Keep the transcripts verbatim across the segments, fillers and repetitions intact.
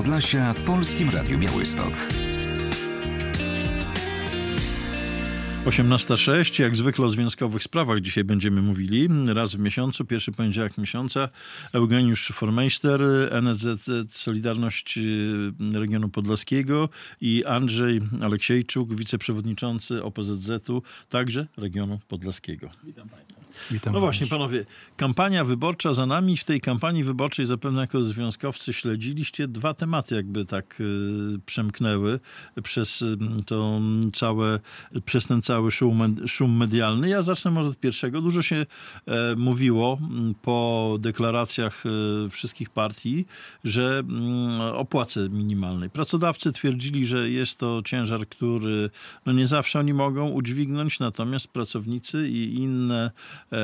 Podlasia w Polskim Radiu Białystok. osiemnasta sześć, jak zwykle o związkowych sprawach dzisiaj będziemy mówili. Raz w miesiącu, pierwszy poniedziałek miesiąca. Eugeniusz Formeister, N S Z Z Solidarność Regionu Podlaskiego i Andrzej Aleksiejczuk, wiceprzewodniczący O P Z Z-u, także Regionu Podlaskiego. Witam Państwa. Witam no właśnie, panowie, kampania wyborcza za nami. W tej kampanii wyborczej zapewne jako związkowcy śledziliście dwa tematy, jakby tak y, przemknęły przez y, to całe, przez ten cały szum, szum medialny. Ja zacznę może od pierwszego. Dużo się e, mówiło po deklaracjach e, wszystkich partii, że m, o płacy minimalnej. Pracodawcy twierdzili, że jest to ciężar, który no nie zawsze oni mogą udźwignąć, natomiast pracownicy i inne e,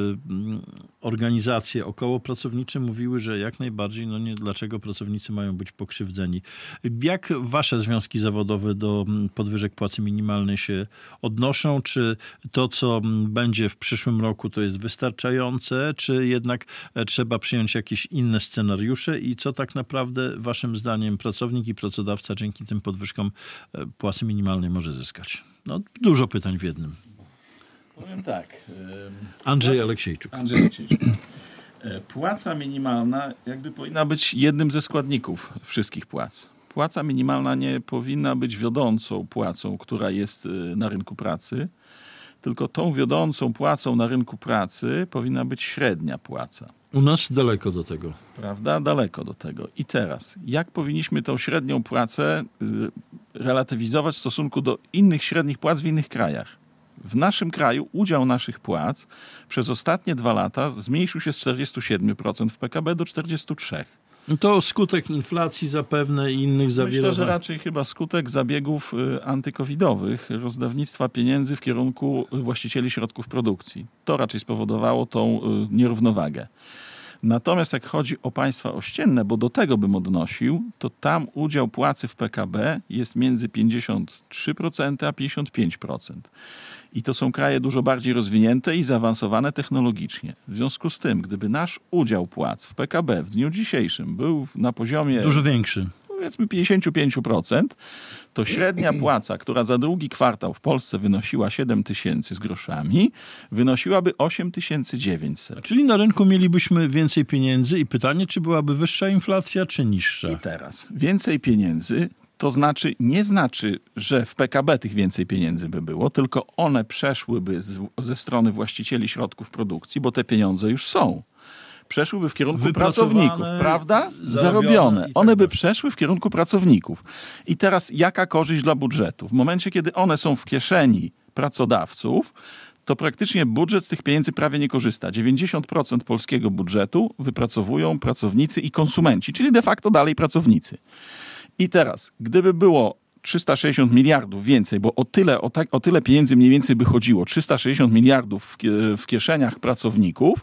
organizacje okołopracownicze mówiły, że jak najbardziej, no nie, dlaczego pracownicy mają być pokrzywdzeni. Jak wasze związki zawodowe do podwyżek płacy minimalnej się odnoszą? Czy to, co będzie w przyszłym roku, to jest wystarczające, czy jednak trzeba przyjąć jakieś inne scenariusze i co tak naprawdę waszym zdaniem pracownik i pracodawca dzięki tym podwyżkom płacy minimalnej może zyskać? No, dużo pytań w jednym. Powiem tak. Andrzej Płaca, Aleksiejczuk. Andrzej Aleksiejczuk. Płaca minimalna jakby powinna być jednym ze składników wszystkich płac. Płaca minimalna nie powinna być wiodącą płacą, która jest na rynku pracy, tylko tą wiodącą płacą na rynku pracy powinna być średnia płaca. U nas daleko do tego. Prawda? Daleko do tego. I teraz, jak powinniśmy tą średnią płacę relatywizować w stosunku do innych średnich płac w innych krajach? W naszym kraju udział naszych płac przez ostatnie dwa lata zmniejszył się z czterdziestu siedmiu procent w P K B do czterdziestu trzech procent. To skutek inflacji zapewne i innych zawirowań. Myślę, że raczej chyba skutek zabiegów antykowidowych, rozdawnictwa pieniędzy w kierunku właścicieli środków produkcji. To raczej spowodowało tą nierównowagę. Natomiast jak chodzi o państwa ościenne, bo do tego bym odnosił, to tam udział płacy w P K B jest między pięćdziesiąt trzy procent a pięćdziesiąt pięć procent. I to są kraje dużo bardziej rozwinięte i zaawansowane technologicznie. W związku z tym, gdyby nasz udział płac w P K B w dniu dzisiejszym był na poziomie dużo większy, powiedzmy pięćdziesiąt pięć procent, to średnia płaca, która za drugi kwartał w Polsce wynosiła siedem tysięcy z groszami, wynosiłaby osiem tysięcy dziewięćset. Czyli na rynku mielibyśmy więcej pieniędzy i pytanie, czy byłaby wyższa inflacja, czy niższa? I teraz więcej pieniędzy to znaczy, nie znaczy, że w P K B tych więcej pieniędzy by było, tylko one przeszłyby z, ze strony właścicieli środków produkcji, bo te pieniądze już są. Przeszłyby w kierunku pracowników, prawda? Zarobione. Tak one by przeszły w kierunku pracowników. I teraz jaka korzyść dla budżetu? W momencie, kiedy one są w kieszeni pracodawców, to praktycznie budżet z tych pieniędzy prawie nie korzysta. dziewięćdziesiąt procent polskiego budżetu wypracowują pracownicy i konsumenci, czyli de facto dalej pracownicy. I teraz, gdyby było trzysta sześćdziesiąt miliardów więcej, bo o tyle, o, tak, o tyle pieniędzy mniej więcej by chodziło, trzysta sześćdziesiąt miliardów w, w kieszeniach pracowników,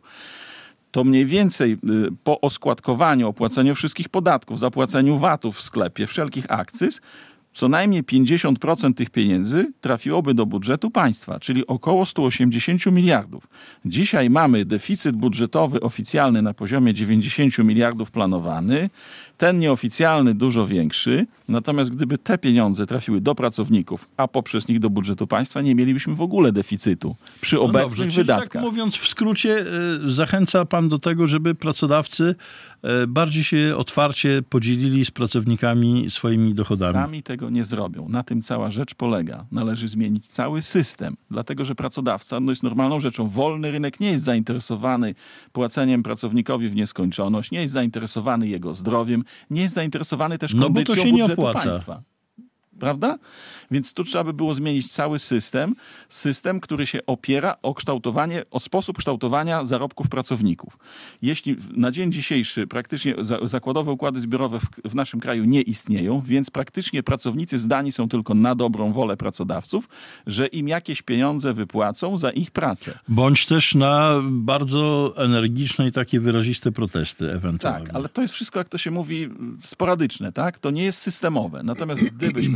to mniej więcej po oskładkowaniu, opłaceniu wszystkich podatków, zapłaceniu vatów w sklepie, wszelkich akcyz, co najmniej pięćdziesiąt procent tych pieniędzy trafiłoby do budżetu państwa, czyli około sto osiemdziesiąt miliardów. Dzisiaj mamy deficyt budżetowy oficjalny na poziomie dziewięćdziesiąt miliardów planowany, ten nieoficjalny dużo większy, natomiast gdyby te pieniądze trafiły do pracowników, a poprzez nich do budżetu państwa, nie mielibyśmy w ogóle deficytu przy obecnych no dobrze, czyli wydatkach. Tak mówiąc w skrócie, zachęca pan do tego, żeby pracodawcy bardziej się otwarcie podzielili z pracownikami swoimi dochodami. Sami tego nie zrobią. Na tym cała rzecz polega. Należy zmienić cały system, dlatego że pracodawca no jest normalną rzeczą. Wolny rynek nie jest zainteresowany płaceniem pracownikowi w nieskończoność, nie jest zainteresowany jego zdrowiem, nie jest zainteresowany też kondycją no budżetu państwa. Prawda? Więc tu trzeba by było zmienić cały system. System, który się opiera o kształtowanie, o sposób kształtowania zarobków pracowników. Jeśli na dzień dzisiejszy praktycznie zakładowe układy zbiorowe w, w naszym kraju nie istnieją, więc praktycznie pracownicy zdani są tylko na dobrą wolę pracodawców, że im jakieś pieniądze wypłacą za ich pracę. Bądź też na bardzo energiczne i takie wyraziste protesty ewentualnie. Tak, ale to jest wszystko, jak to się mówi, sporadyczne, tak? To nie jest systemowe. Natomiast gdybyśmy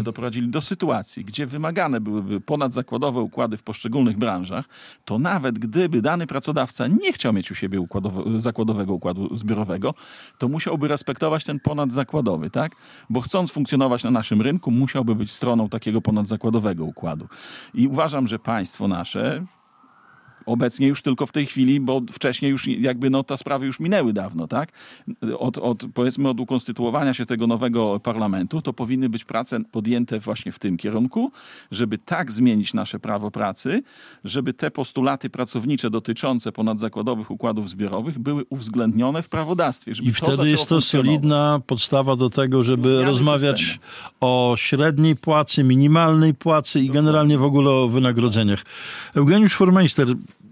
doprowadzili do sytuacji, gdzie wymagane byłyby ponadzakładowe układy w poszczególnych branżach, to nawet gdyby dany pracodawca nie chciał mieć u siebie układowo- zakładowego układu zbiorowego, to musiałby respektować ten ponadzakładowy, tak? Bo chcąc funkcjonować na naszym rynku, musiałby być stroną takiego ponadzakładowego układu. I uważam, że państwo nasze, obecnie już tylko w tej chwili, bo wcześniej już jakby no, te sprawy już minęły dawno, tak? Od, od, powiedzmy od ukonstytuowania się tego nowego parlamentu, to powinny być prace podjęte właśnie w tym kierunku, żeby tak zmienić nasze prawo pracy, żeby te postulaty pracownicze dotyczące ponadzakładowych układów zbiorowych były uwzględnione w prawodawstwie. Żeby I to wtedy jest to solidna podstawa do tego, żeby Zmiany rozmawiać systemu. o średniej płacy, minimalnej płacy i generalnie w ogóle o wynagrodzeniach. Eugeniusz Furmeister,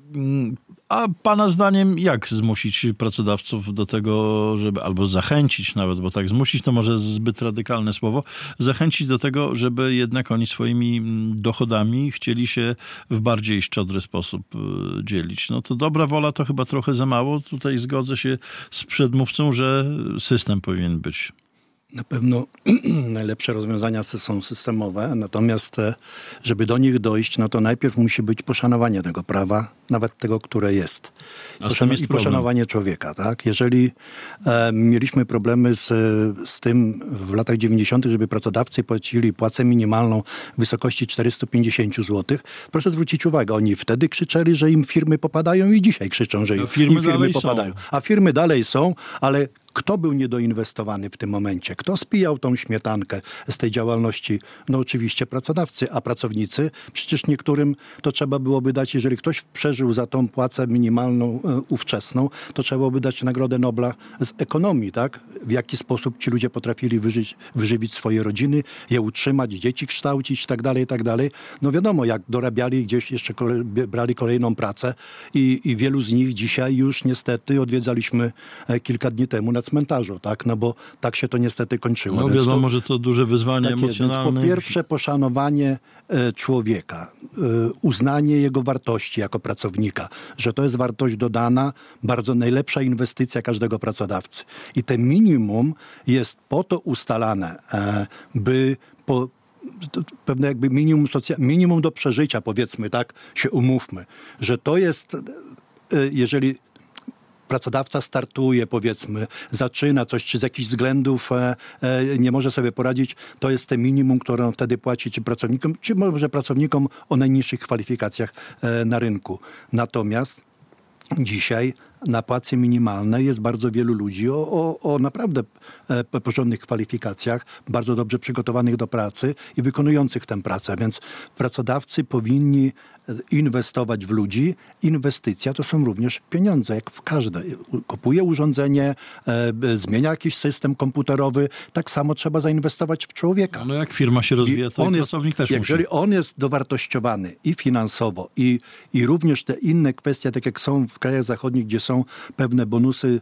a pana zdaniem jak zmusić pracodawców do tego, żeby, albo zachęcić nawet, bo tak zmusić to może zbyt radykalne słowo, zachęcić do tego, żeby jednak oni swoimi dochodami chcieli się w bardziej szczodry sposób dzielić. No to dobra wola to chyba trochę za mało. Tutaj zgodzę się z przedmówcą, że system powinien być. Na pewno najlepsze rozwiązania są systemowe, natomiast żeby do nich dojść, no to najpierw musi być poszanowanie tego prawa, nawet tego, które jest. A z tym jest I problem. poszanowanie człowieka, tak? Jeżeli e, mieliśmy problemy z, z tym w latach dziewięćdziesiątych, żeby pracodawcy płacili płacę minimalną w wysokości czterysta pięćdziesiąt złotych, proszę zwrócić uwagę, oni wtedy krzyczeli, że im firmy popadają i dzisiaj krzyczą, że im, firmy im firmy dalej popadają. są. A firmy dalej są, ale kto był niedoinwestowany w tym momencie? Kto spijał tą śmietankę z tej działalności? No oczywiście pracodawcy, a pracownicy, przecież niektórym to trzeba byłoby dać, jeżeli ktoś przeżył za tą płacę minimalną e, ówczesną, to trzeba byłoby dać Nagrodę Nobla z ekonomii, tak? W jaki sposób ci ludzie potrafili wyżyć, wyżywić swoje rodziny, je utrzymać, dzieci kształcić i tak dalej, i tak dalej. No wiadomo, jak dorabiali gdzieś jeszcze, kole, brali kolejną pracę i, i wielu z nich dzisiaj już niestety odwiedzaliśmy e, kilka dni temu na cmentarzu, tak? No bo tak się to niestety kończyło. No Więc wiadomo, to, że to duże wyzwanie tak jest. Więc emocjonalne. po pierwsze poszanowanie e, człowieka, e, uznanie jego wartości jako pracownika, że to jest wartość dodana, bardzo najlepsza inwestycja każdego pracodawcy. I te minimum jest po to ustalane, e, by po to pewne jakby minimum, socja- minimum do przeżycia, powiedzmy, tak, się umówmy, że to jest, e, jeżeli pracodawca startuje, powiedzmy, zaczyna coś, czy z jakichś względów e, e, nie może sobie poradzić, to jest te minimum, które on wtedy płaci czy pracownikom, czy może pracownikom o najniższych kwalifikacjach e, na rynku. Natomiast dzisiaj na płacy minimalnej jest bardzo wielu ludzi o, o, o naprawdę e, porządnych kwalifikacjach, bardzo dobrze przygotowanych do pracy i wykonujących tę pracę, więc pracodawcy powinni inwestować w ludzi. Inwestycja to są również pieniądze, jak w każde. Kupuje urządzenie, e, zmienia jakiś system komputerowy, tak samo trzeba zainwestować w człowieka. No jak firma się rozwija, to on i jest, pracownik też jeżeli musi. on jest dowartościowany i finansowo, i, i również te inne kwestie, tak jak są w krajach zachodnich, gdzie są pewne bonusy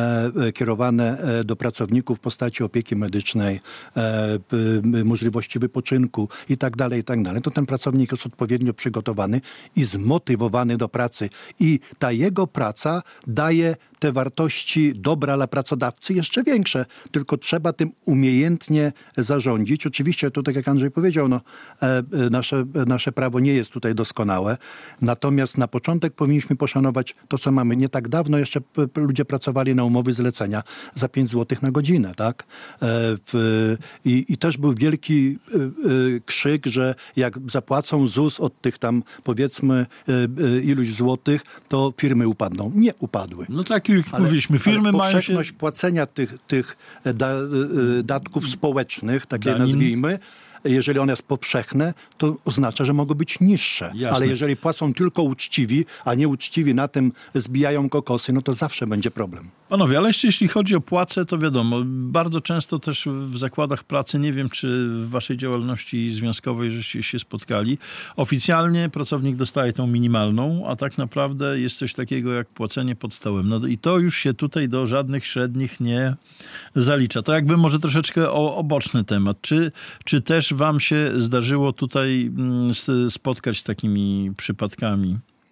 e, kierowane e, do pracowników w postaci opieki medycznej, e, p, możliwości wypoczynku i tak dalej, i tak dalej, to ten pracownik jest odpowiednio przygotowany i zmotywowany do pracy. I ta jego praca daje te wartości dobra dla pracodawcy jeszcze większe. Tylko trzeba tym umiejętnie zarządzić. Oczywiście, to tak jak Andrzej powiedział, no, e, nasze, nasze prawo nie jest tutaj doskonałe. Natomiast na początek powinniśmy poszanować to, co mamy. Nie tak dawno jeszcze p- p- ludzie pracowali na umowy zlecenia za pięć złotych na godzinę, tak? E, w, i, I też był wielki e, e, krzyk, że jak zapłacą ZUS od tych tam, powiedzmy, e, e, iluś złotych, to firmy upadną. Nie upadły. No tak jak Ale, mówiliśmy, firmy ale mają się... powszechność płacenia tych, tych da, y, datków społecznych, takie Danin. nazwijmy, jeżeli one jest powszechne, to oznacza, że mogą być niższe. Jasne. Ale jeżeli płacą tylko uczciwi, a nie uczciwi na tym zbijają kokosy, no to zawsze będzie problem. Panowie, ale jeszcze jeśli chodzi o płacę, to wiadomo, bardzo często też w zakładach pracy, nie wiem, czy w waszej działalności związkowej żeście się spotkali, oficjalnie pracownik dostaje tą minimalną, a tak naprawdę jest coś takiego jak płacenie pod stołem. No i to już się tutaj do żadnych średnich nie zalicza. To jakby może troszeczkę o, o boczny temat. Czy, czy też wam się zdarzyło tutaj mm, spotkać z takimi przypadkami?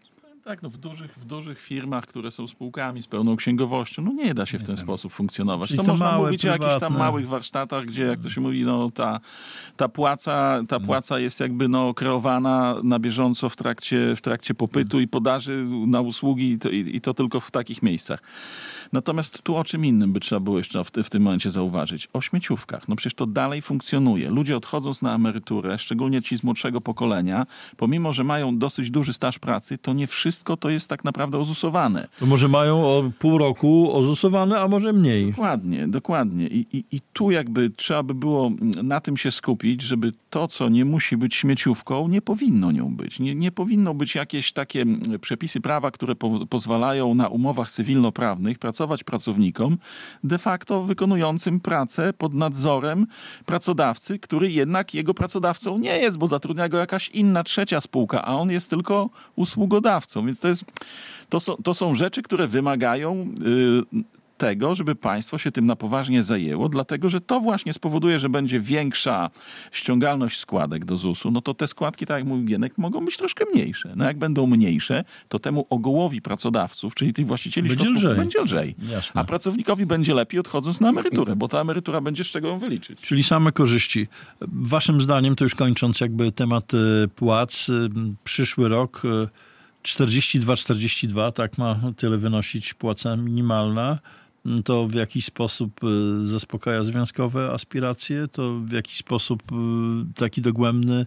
Tak, no w dużych, w dużych firmach, które są spółkami z pełną księgowością, no nie da się w ten sposób funkcjonować. Czyli To, to można małe, mówić o jakichś tam prywatne. małych warsztatach, gdzie, jak to się mówi, no ta, ta, płaca, ta płaca jest jakby no, kreowana na bieżąco w trakcie, w trakcie popytu i podaży na usługi i to, i, i to tylko w takich miejscach. Natomiast tu o czym innym by trzeba było jeszcze w, ty, w tym momencie zauważyć. O śmieciówkach. No przecież to dalej funkcjonuje. Ludzie odchodząc na emeryturę, szczególnie ci z młodszego pokolenia, pomimo, że mają dosyć duży staż pracy, to nie wszystko to jest tak naprawdę ozusowane. To może mają o pół roku ozusowane, a może mniej. Dokładnie, dokładnie. I, i, I tu jakby trzeba by było na tym się skupić, żeby to, co nie musi być śmieciówką, nie powinno nią być. Nie, nie powinno być jakieś takie przepisy prawa, które po, pozwalają na umowach cywilnoprawnych pracować pracownikom, de facto wykonującym pracę pod nadzorem pracodawcy, który jednak jego pracodawcą nie jest, bo zatrudnia go jakaś inna, trzecia spółka, a on jest tylko usługodawcą. Więc to jest, to są, to są rzeczy, które wymagają yy, tego, żeby państwo się tym na poważnie zajęło, dlatego, że to właśnie spowoduje, że będzie większa ściągalność składek do zusu, no to te składki, tak jak mówił Gienek, mogą być troszkę mniejsze. No jak będą mniejsze, to temu ogołowi pracodawców, czyli tych właścicieli Będzie środków, lżej. będzie lżej. Jasne. A pracownikowi będzie lepiej odchodząc na emeryturę, bo ta emerytura będzie z czego ją wyliczyć. Czyli same korzyści. Waszym zdaniem, to już kończąc jakby temat y, płac, y, przyszły rok y, czterdzieści dwa czterdzieści dwa, tak ma tyle wynosić płaca minimalna. To w jakiś sposób y, zaspokaja związkowe aspiracje, to w jakiś sposób y, taki dogłębny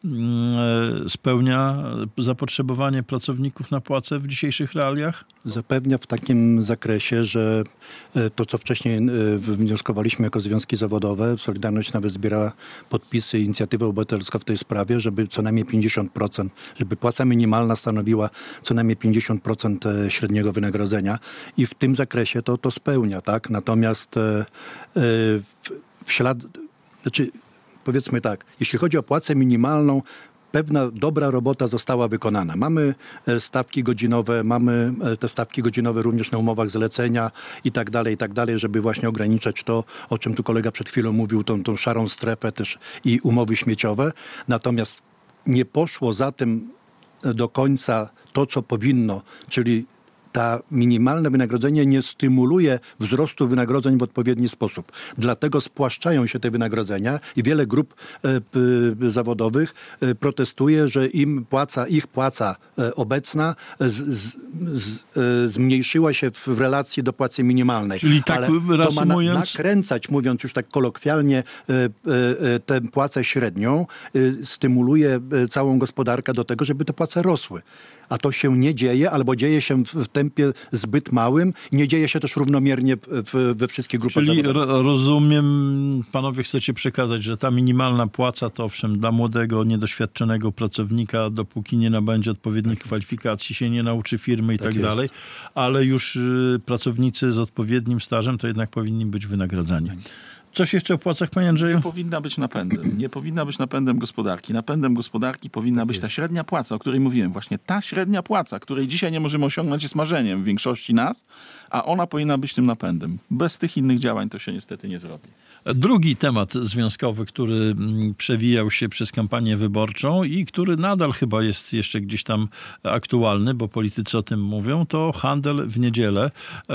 y, spełnia zapotrzebowanie pracowników na płacę w dzisiejszych realiach? Zapewnia w takim zakresie, że e, to, co wcześniej e, wnioskowaliśmy jako związki zawodowe, Solidarność nawet zbiera podpisy, inicjatywę obywatelską w tej sprawie, żeby co najmniej pięćdziesiąt procent, żeby płaca minimalna stanowiła co najmniej pięćdziesiąt procent średniego wynagrodzenia i w tym zakresie to, to spełnia, tak? Natomiast e, e, w, w ślad, znaczy powiedzmy tak, jeśli chodzi o płacę minimalną, pewna dobra robota została wykonana. Mamy stawki godzinowe, mamy te stawki godzinowe również na umowach zlecenia i tak dalej, i tak dalej, żeby właśnie ograniczać to, o czym tu kolega przed chwilą mówił, tą, tą szarą strefę też i umowy śmieciowe. Natomiast nie poszło za tym do końca to, co powinno, czyli ta minimalne wynagrodzenie nie stymuluje wzrostu wynagrodzeń w odpowiedni sposób. Dlatego spłaszczają się te wynagrodzenia i wiele grup e, p, zawodowych e, protestuje, że im płaca, ich płaca e, obecna z, z, z, e, zmniejszyła się w, w relacji do płacy minimalnej. Czyli tak ale to ma na, reasumując... nakręcać, mówiąc już tak kolokwialnie, e, e, tę płacę średnią, e, stymuluje e, całą gospodarkę do tego, żeby te płace rosły. A to się nie dzieje, albo dzieje się w tempie zbyt małym. Nie dzieje się też równomiernie w, w, we wszystkich grupach Czyli zawodowych. ro, rozumiem, panowie chcecie przekazać, że ta minimalna płaca to owszem dla młodego, niedoświadczonego pracownika, dopóki nie nabędzie odpowiednich tak kwalifikacji, się nie nauczy firmy i tak, tak dalej, ale już y, pracownicy z odpowiednim stażem to jednak powinni być wynagradzani. Coś jeszcze o płacach, panie Andrzeju? Nie powinna być napędem. Nie powinna być napędem gospodarki. Napędem gospodarki powinna być ta średnia płaca, o której mówiłem. Właśnie ta średnia płaca, której dzisiaj nie możemy osiągnąć, jest marzeniem większości nas, a ona powinna być tym napędem. Bez tych innych działań to się niestety nie zrobi. Drugi temat związkowy, który przewijał się przez kampanię wyborczą i który nadal chyba jest jeszcze gdzieś tam aktualny, bo politycy o tym mówią, to handel w niedzielę.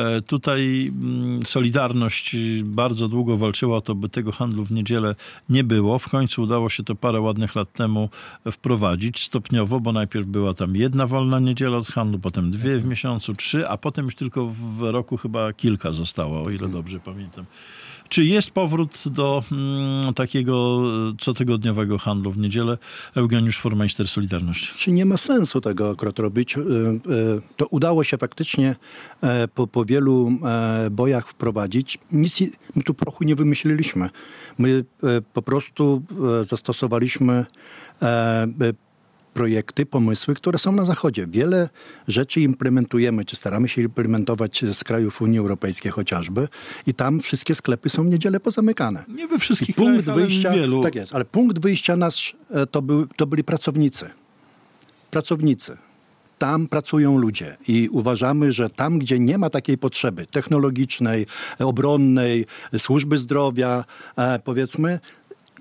Tutaj Solidarność bardzo długo walczyła o to, by tego handlu w niedzielę nie było. W końcu udało się to parę ładnych lat temu wprowadzić stopniowo, bo najpierw była tam jedna wolna niedziela od handlu, potem dwie w miesiącu, trzy, a potem już tylko w roku chyba kilka zostało, o ile dobrze pamiętam. Czy jest powrót do mm, takiego cotygodniowego handlu w niedzielę? Eugeniusz Formeister, Solidarność. Czy nie ma sensu tego akurat robić? To udało się faktycznie po, po wielu bojach wprowadzić. Nic my tu prochu nie wymyśliliśmy. My po prostu zastosowaliśmy projekty, pomysły, które są na Zachodzie. Wiele rzeczy implementujemy, czy staramy się implementować z krajów Unii Europejskiej chociażby i tam wszystkie sklepy są w niedzielę pozamykane. Nie we wszystkich I punkt krajach, wyjścia, ale w wielu. tak jest, ale punkt wyjścia nasz to, był, to byli pracownicy. Pracownicy. Tam pracują ludzie i uważamy, że tam, gdzie nie ma takiej potrzeby technologicznej, obronnej, służby zdrowia, powiedzmy,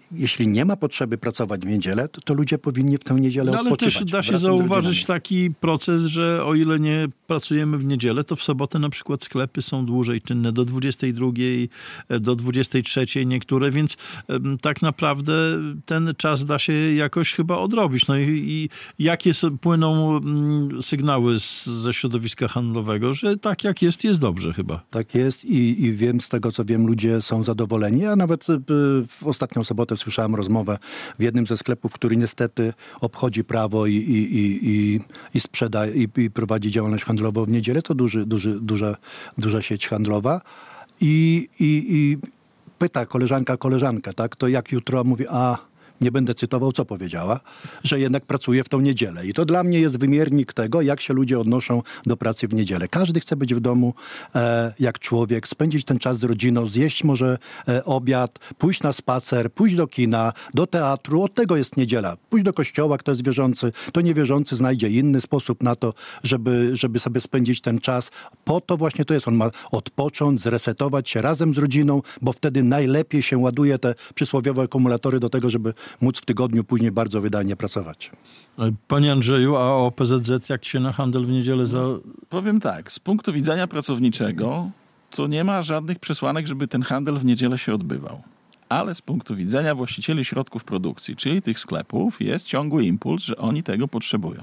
jeśli nie ma potrzeby pracować w niedzielę, to, to ludzie powinni w tę niedzielę no, ale odpoczywać. też da się wraz z zauważyć rodzinami. taki proces, że o ile nie pracujemy w niedzielę, to w sobotę na przykład sklepy są dłużej czynne, do dwudziestej drugiej, do dwudziestej trzeciej niektóre, więc um, tak naprawdę ten czas da się jakoś chyba odrobić. No i, i jakie są, płyną um, sygnały z, ze środowiska handlowego, że tak jak jest, jest dobrze chyba. Tak jest i, i wiem, z tego co wiem, ludzie są zadowoleni. A nawet y, w ostatnią sobotę słyszałem rozmowę w jednym ze sklepów, który niestety obchodzi prawo i, i, i, i, i sprzeda i, i prowadzi działalność handlową w niedzielę. To duży, duży, duża, duża sieć handlowa. I, i, i pyta koleżanka koleżankę, tak? To jak jutro mówi, a nie będę cytował, co powiedziała, że jednak pracuje w tą niedzielę. I to dla mnie jest wymiernik tego, jak się ludzie odnoszą do pracy w niedzielę. Każdy chce być w domu e, jak człowiek, spędzić ten czas z rodziną, zjeść może e, obiad, pójść na spacer, pójść do kina, do teatru. Od tego jest niedziela. Pójść do kościoła, kto jest wierzący, to niewierzący znajdzie inny sposób na to, żeby, żeby sobie spędzić ten czas. Po to właśnie to jest. On ma odpocząć, zresetować się razem z rodziną, bo wtedy najlepiej się ładuje te przysłowiowe akumulatory do tego, żeby móc w tygodniu później bardzo wydajnie pracować. Panie Andrzeju, a O P Z Z jak się na handel w niedzielę za... Powiem tak, z punktu widzenia pracowniczego to nie ma żadnych przesłanek, żeby ten handel w niedzielę się odbywał. Ale z punktu widzenia właścicieli środków produkcji, czyli tych sklepów, jest ciągły impuls, że oni tego potrzebują.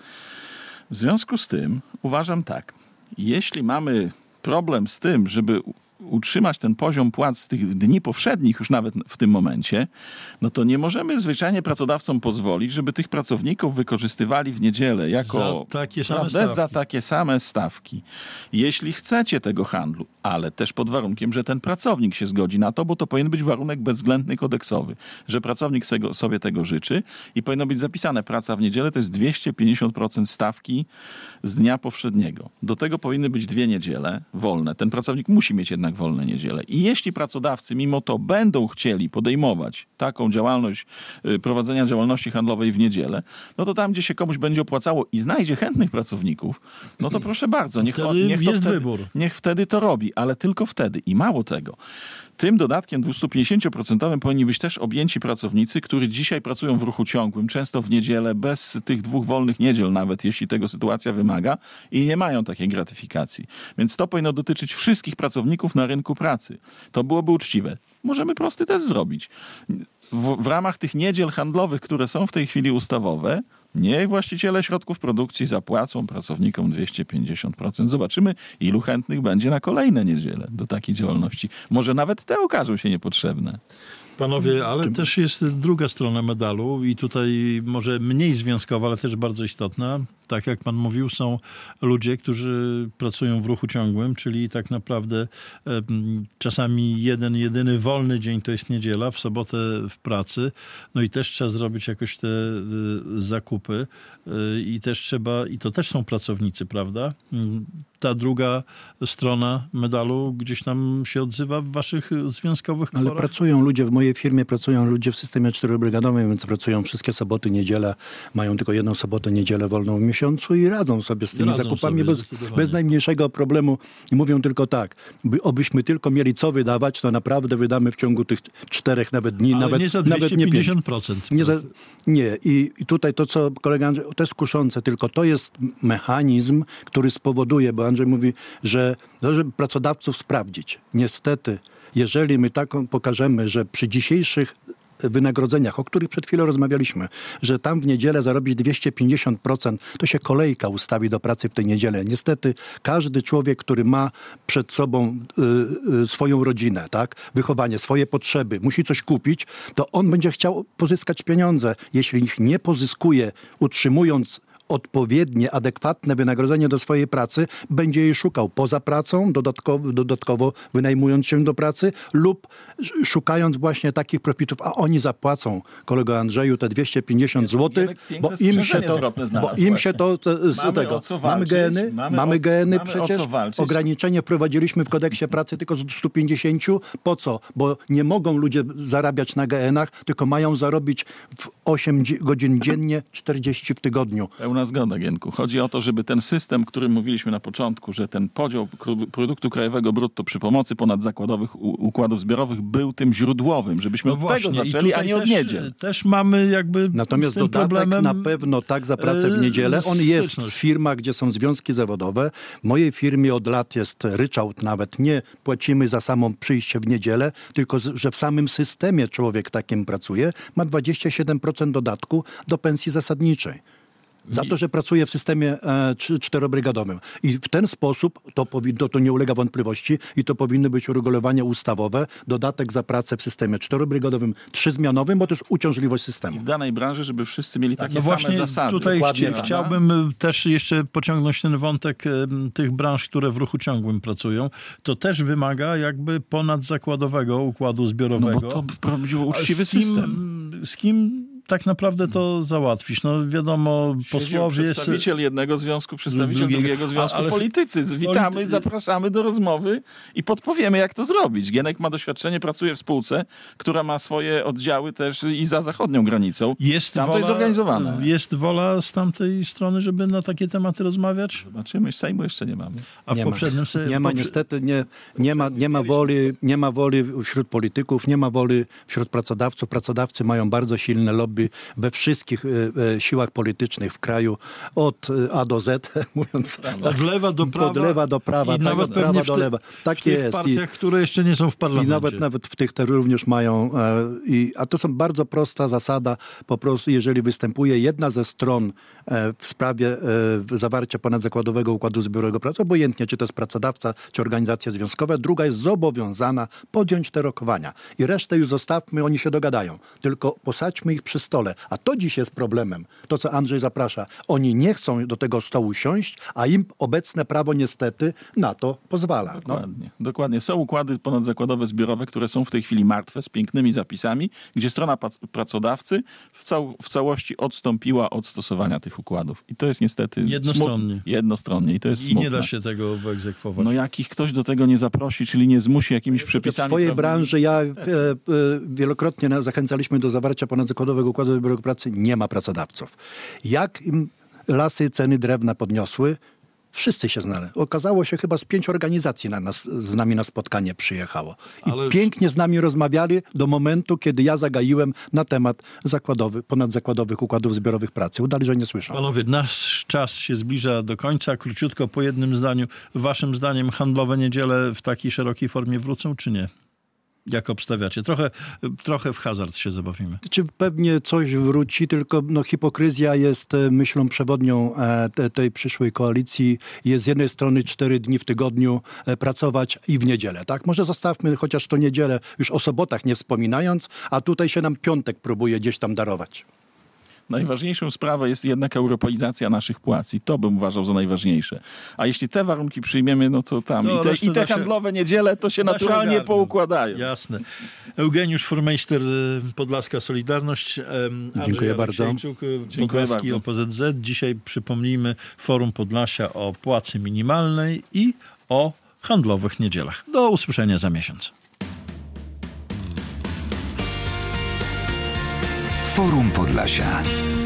W związku z tym uważam tak, jeśli mamy problem z tym, żeby utrzymać ten poziom płac z tych dni powszednich już nawet w tym momencie, no to nie możemy zwyczajnie pracodawcom pozwolić, żeby tych pracowników wykorzystywali w niedzielę jako za takie same prawda, stawki. za takie same stawki. Jeśli chcecie tego handlu, ale też pod warunkiem, że ten pracownik się zgodzi na to, bo to powinien być warunek bezwzględny kodeksowy, że pracownik sobie tego życzy i powinno być zapisane, praca w niedzielę to jest dwieście pięćdziesiąt procent stawki z dnia powszedniego. Do tego powinny być dwie niedziele wolne. Ten pracownik musi mieć jednak wolne niedziele. I jeśli pracodawcy mimo to będą chcieli podejmować taką działalność, prowadzenia działalności handlowej w niedzielę, no to tam, gdzie się komuś będzie opłacało i znajdzie chętnych pracowników, no to proszę bardzo, niech, wtedy on, niech, to jest wtedy, wybór. niech wtedy to robi, ale tylko wtedy. I mało tego. Tym dodatkiem dwieście pięćdziesiąt procent powinni być też objęci pracownicy, którzy dzisiaj pracują w ruchu ciągłym, często w niedzielę, bez tych dwóch wolnych niedziel nawet, jeśli tego sytuacja wymaga i nie mają takiej gratyfikacji. Więc to powinno dotyczyć wszystkich pracowników na rynku pracy. To byłoby uczciwe. Możemy prosty test zrobić. W, w ramach tych niedziel handlowych, które są w tej chwili ustawowe, niech właściciele środków produkcji zapłacą pracownikom dwieście pięćdziesiąt procent. Zobaczymy, ilu chętnych będzie na kolejne niedziele do takiej działalności. Może nawet te okażą się niepotrzebne. Panowie, ale też jest druga strona medalu i tutaj może mniej związkowa, ale też bardzo istotna. Tak jak pan mówił, są ludzie, którzy pracują w ruchu ciągłym, czyli tak naprawdę e, czasami jeden, jedyny wolny dzień to jest niedziela, w sobotę w pracy. No i też trzeba zrobić jakoś te e, zakupy e, i też trzeba, i to też są pracownicy, prawda? Ta druga strona medalu gdzieś tam się odzywa w waszych związkowych Ale kworach? pracują ludzie, w mojej firmie pracują ludzie w systemie czterobrygadowym, więc pracują wszystkie soboty, niedzielę, mają tylko jedną sobotę, niedzielę wolną w miesiącu i radzą sobie z tymi Radzą zakupami sobie, bez, zdecydowanie. bez najmniejszego problemu. I mówią tylko tak, by, obyśmy tylko mieli co wydawać, to naprawdę wydamy w ciągu tych czterech nawet dni, Ale nawet nie za nawet dwieście nie pięć. pięćdziesiąt procent. Nie, za, nie. I, I tutaj to, co kolega Andrzej, to jest kuszące, tylko to jest mechanizm, który spowoduje, bo Andrzej mówi, że należy pracodawców sprawdzić. Niestety, jeżeli my taką pokażemy, że przy dzisiejszych wynagrodzeniach, o których przed chwilą rozmawialiśmy, że tam w niedzielę zarobić dwieście pięćdziesiąt procent, to się kolejka ustawi do pracy w tej niedzielę. Niestety każdy człowiek, który ma przed sobą y, y, swoją rodzinę, tak, wychowanie, swoje potrzeby, musi coś kupić, to on będzie chciał pozyskać pieniądze. Jeśli ich nie pozyskuje, utrzymując odpowiednie, adekwatne wynagrodzenie do swojej pracy, będzie jej szukał poza pracą, dodatkowo, dodatkowo wynajmując się do pracy lub szukając właśnie takich profitów, a oni zapłacą, kolego Andrzeju, te dwieście pięćdziesiąt złotych, bo im się to, bo im się to, to z Mamy tego, o co mamy walczyć, geny, mamy mamy o- geny mamy o przecież, co walczyć. ograniczenie wprowadziliśmy w kodeksie pracy tylko z stu pięćdziesięciu. Po co? Bo nie mogą ludzie zarabiać na G N ach, tylko mają zarobić w osiem dzie- godzin dziennie, czterdzieści w tygodniu. Pełną Pełna zgoda, Gienku. Chodzi o to, żeby ten system, o którym mówiliśmy na początku, że ten podział produktu krajowego brutto przy pomocy ponadzakładowych układów zbiorowych był tym źródłowym, żebyśmy No od właśnie, tego zaczęli, a nie od też, niedziel. Też mamy jakby Natomiast z tym dodatek problemem na pewno tak za pracę w niedzielę. On jest w firmach, gdzie są związki zawodowe. W mojej firmie od lat jest ryczałt nawet. Nie płacimy za samą przyjście w niedzielę, tylko że w samym systemie człowiek takim pracuje, ma dwadzieścia siedem procent dodatku do pensji zasadniczej. Za to, że pracuje w systemie e, czterobrygadowym. I w ten sposób, to, powinno, to nie ulega wątpliwości, i to powinny być uregulowania ustawowe, dodatek za pracę w systemie czterobrygadowym, trzyzmianowym, bo to jest uciążliwość systemu. W danej branży, żeby wszyscy mieli takie no same właśnie zasady. Tutaj Dokładnie, chci- chciałbym też jeszcze pociągnąć ten wątek e, tych branż, które w ruchu ciągłym pracują. To też wymaga jakby ponadzakładowego układu zbiorowego. No bo to wprowadziło uczciwy z kim, system. Z kim tak naprawdę to załatwić? No wiadomo, posłowie... Przedstawiciel jednego związku, przedstawiciel drugiego, drugiego związku, ale politycy. Witamy, polity... zapraszamy do rozmowy i podpowiemy, jak to zrobić. Gienek ma doświadczenie, pracuje w spółce, która ma swoje oddziały też i za zachodnią granicą. Jest Tam wola, to jest zorganizowane. Jest wola z tamtej strony, żeby na takie tematy rozmawiać? Zobaczymy, Sejmu jeszcze nie mamy. A w nie poprzednim ma. se... Nie ma, poprze... niestety nie, nie, ma, nie, ma woli, nie ma woli wśród polityków, nie ma woli wśród pracodawców. Pracodawcy mają bardzo silne lobby we wszystkich e, siłach politycznych w kraju, od A do Z, mówiąc Od lewa do prawa. Od lewa do prawa, i tak, nawet od prawa w do te, lewa. Tak w tych jest. partiach, I, które jeszcze nie są w parlamencie. I nawet, nawet w tych te również mają, e, i, a to są bardzo prosta zasada, po prostu jeżeli występuje jedna ze stron e, w sprawie e, zawarcia ponadzakładowego układu zbiorowego pracy, obojętnie czy to jest pracodawca, czy organizacja związkowa, druga jest zobowiązana podjąć te rokowania. I resztę już zostawmy, oni się dogadają. Tylko posadźmy ich przy stole. A to dziś jest problemem. To, co Andrzej zaprasza. Oni nie chcą do tego stołu siąść, a im obecne prawo niestety na to pozwala. Dokładnie. No. Dokładnie. Są układy ponadzakładowe zbiorowe, które są w tej chwili martwe, z pięknymi zapisami, gdzie strona pracodawcy w, cał w całości odstąpiła od stosowania tych układów. I to jest niestety jednostronnie. Jednostronnie. I to jest I smutne. nie da się tego wyegzekwować. No jak ich ktoś do tego nie zaprosi, czyli nie zmusi jakimiś przepisami. W swojej prawnymi, branży ja e, e, wielokrotnie zachęcaliśmy do zawarcia ponadzakładowego układu zbiorowego pracy. Nie ma pracodawców. Jak im lasy ceny drewna podniosły, wszyscy się znali. Okazało się, chyba z pięć organizacji na nas, z nami na spotkanie przyjechało. I Ale... pięknie z nami rozmawiali do momentu, kiedy ja zagaiłem na temat zakładowy, ponadzakładowych układów zbiorowych pracy. Udali, że nie słyszą. Panowie, nasz czas się zbliża do końca. Króciutko po jednym zdaniu. Waszym zdaniem handlowe niedziele w takiej szerokiej formie wrócą, czy nie? Jak obstawiacie? Trochę, trochę w hazard się zabawimy. Czy pewnie coś wróci, tylko no, hipokryzja jest myślą przewodnią e, te, tej przyszłej koalicji. Jest z jednej strony cztery dni w tygodniu e, pracować i w niedzielę. Tak? Może zostawmy chociaż to niedzielę, już o sobotach nie wspominając, a tutaj się nam piątek próbuje gdzieś tam darować. Najważniejszą sprawą jest jednak europeizacja naszych płac i to bym uważał za najważniejsze. A jeśli te warunki przyjmiemy, no to tam No, i te, i te się... handlowe niedziele to się da naturalnie się poukładają. Jasne. Eugeniusz Furmeister, Podlaska Solidarność. Andrzej Dziękuję bardzo. Podlaski O P Z Z. Dzisiaj przypomnijmy Forum Podlasia o płacy minimalnej i o handlowych niedzielach. Do usłyszenia za miesiąc. Forum Podlasia.